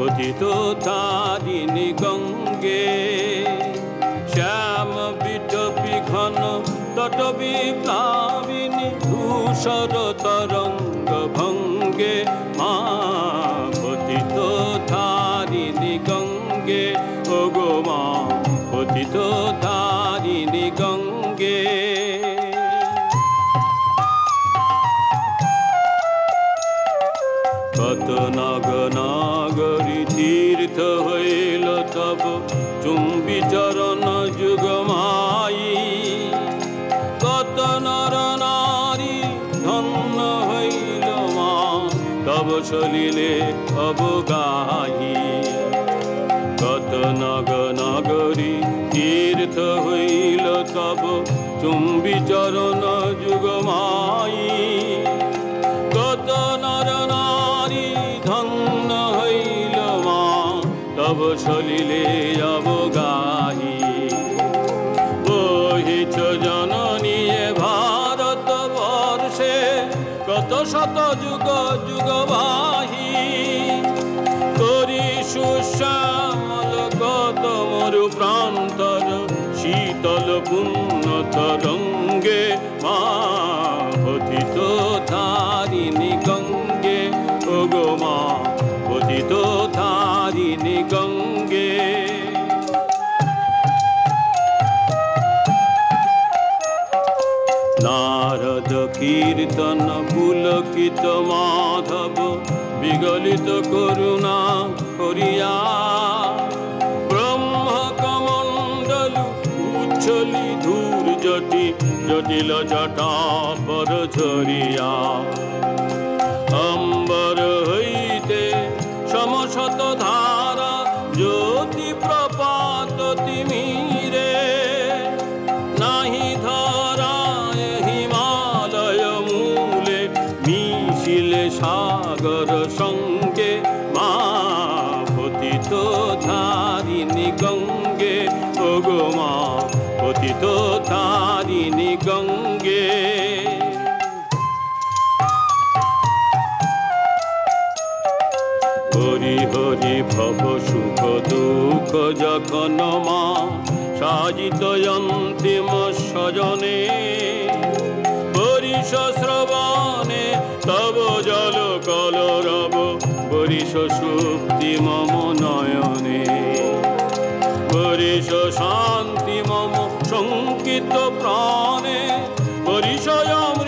পতিত তারিণী গঙ্গে শ্যাম বিটপি ঘন তট বিপ্লাবিনী ধূসর তরঙ্গ ভঙ্গে মা পতিত তারিণী গঙ্গে ও গো মা পতিত তারিণী গঙ্গে। কত নগ নাগরী তীর্থ হইল তব চুম্বি চরণ যুগমায়ী, কত নর নারী ধন্য হইল মা তব সলিলে অবগাহী। কত নগ নাগরী তীর্থ হইল তব চুম্বি চরণ যুগমায়ী, কত নর নারী ধন্য হইল মা তব সলিলে অবগাহী। বহিছ জননী ভারত বর্ষে কত শত যুগ যুগবাহী, করি সুশ্যামল কত মরু প্রান্তর শীতল পুণ্য তরঙ্গে মা পতিত তারিণী গঙ্গে ও গো মা পতিত তারিণী গঙ্গে। নারদ কীর্তন পুলকিত মাধব বিগলিত করুণা করিয়া, ব্রহ্ম কমণ্ডল উচ্ছলি ধূর জটি জটিল জটা পর ঝরিয়া, অম্বর হইতে সমশত ধারা জ্যোতি প্রপাত তিমিরে, নাহি ধরায় হিমালয় মূলে মিশিলে সাগর সঙ্গে মা পতিত তারিণী গঙ্গে ও গো মা পতিত তারিণী গঙ্গে। হরি হরি ভব সুখ দুঃখ যখন মা সাজিত অন্তিম স্বজনে, বরিষ শ্রবণে তব জল কলরব বরিষ সুপ্তি মম নয়নে, বরিষ শান্তি মম শঙ্কিত প্রাণে, বরিষ